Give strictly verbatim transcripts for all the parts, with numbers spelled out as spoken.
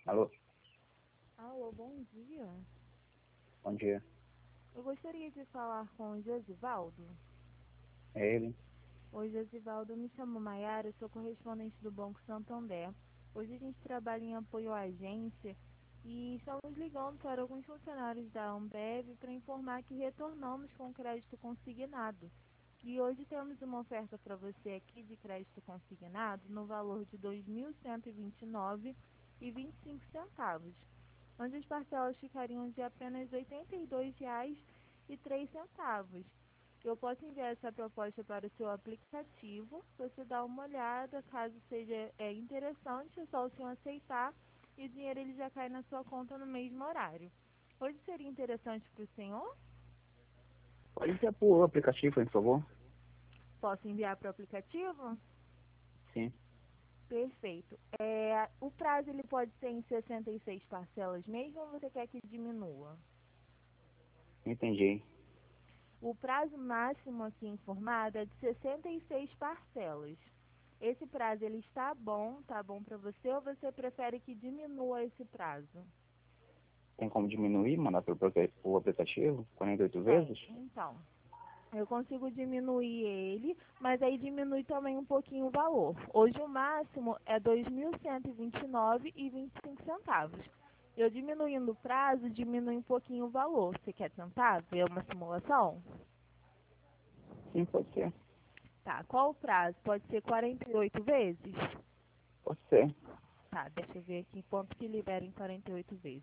Alô, Alô, bom dia. bom dia. Eu gostaria de falar com o Josivaldo. É ele? Oi, Josivaldo, eu me chamo Maiara, eu sou correspondente do Banco Santander. Hoje a gente trabalha em apoio à agência e estamos ligando para alguns funcionários da Ambev para informar que retornamos com crédito consignado. E hoje temos uma oferta para você aqui de crédito consignado no valor de dois mil cento e vinte e nove reais e vinte e cinco centavos, onde as parcelas ficariam de apenas R$ oitenta e dois reais e três centavos. Eu posso enviar essa proposta para o seu aplicativo, você dá uma olhada, caso seja é, interessante, é só o senhor aceitar e o dinheiro ele já cai na sua conta no mesmo horário. Hoje seria interessante para o senhor? Pode enviar por aplicativo, por favor? Posso enviar para o aplicativo? Sim, Perfeito. É, o prazo ele pode ser em sessenta e seis parcelas mesmo ou você quer que diminua? entendi. O prazo máximo aqui informado é de sessenta e seis parcelas. Esse prazo ele está bom, tá bom para você ou você prefere que diminua esse prazo? Tem como diminuir, mandar pelo prope- por aplicativo? quarenta e oito Tem. vezes? Então, eu consigo diminuir ele, mas aí diminui também um pouquinho o valor. Hoje o máximo é dois mil cento e vinte e nove reais e vinte e cinco centavos. Eu diminuindo o prazo, diminui um pouquinho o valor. Você quer tentar ver uma simulação? Sim, pode ser. Tá, qual o prazo? Pode ser quarenta e oito vezes? Pode ser. Tá, deixa eu ver aqui quanto que libera em quarenta e oito vezes.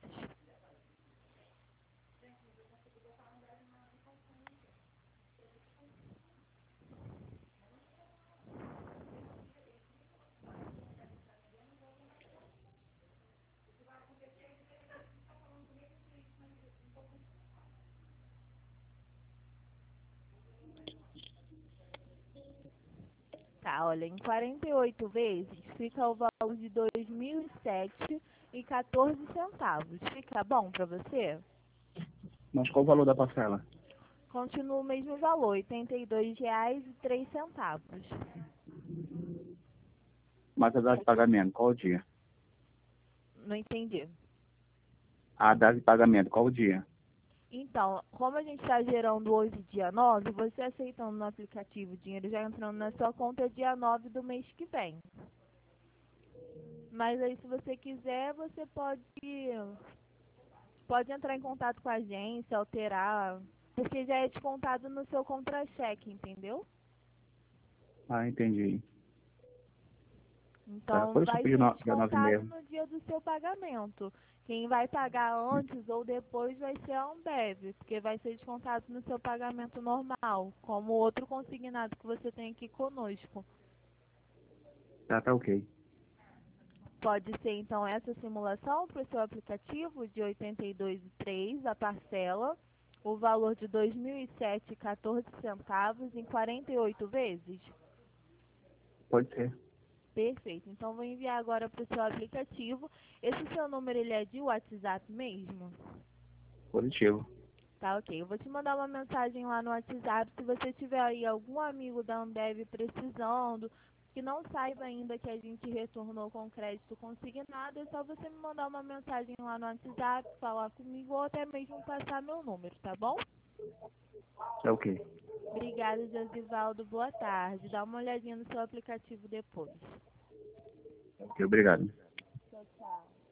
Tá, olha, em quarenta e oito vezes fica o valor de dois mil e sete reais e quatorze centavos. Fica bom para você? Mas qual o valor da parcela? Continua o mesmo valor, oitenta e dois reais e três centavos. Mas a data de pagamento, qual o dia? Não entendi. A data de pagamento, qual o dia? Então, como a gente está gerando hoje dia nove, você aceitando no aplicativo o dinheiro já entrando na sua conta dia nove do mês que vem. Mas aí se você quiser, você pode pode entrar em contato com a agência, alterar, porque já é descontado no seu contra-cheque, entendeu? Ah, entendi. Tá, Então por isso eu vai pedi ser no, dia nove descontado mesmo. no dia do seu pagamento. Quem vai pagar antes ou depois vai ser a Ambev, porque vai ser descontado no seu pagamento normal, como outro consignado que você tem aqui conosco. Tá, tá ok. Pode ser então essa simulação para o seu aplicativo de oitenta e dois reais e três a parcela, o valor de dois mil e sete reais e quatorze centavos em quarenta e oito vezes? Pode ser. Perfeito. Então vou enviar agora para o seu aplicativo. Esse seu número ele é de WhatsApp mesmo? Positivo. Tá, ok. Eu vou te mandar uma mensagem lá no WhatsApp. Se você tiver aí algum amigo da Ambev precisando, que não saiba ainda que a gente retornou com crédito consignado, é só você me mandar uma mensagem lá no WhatsApp, falar comigo ou até mesmo passar meu número, tá bom? Tá ok. Obrigada, Josivaldo. Boa tarde. Dá uma olhadinha no seu aplicativo depois. Ok, obrigado.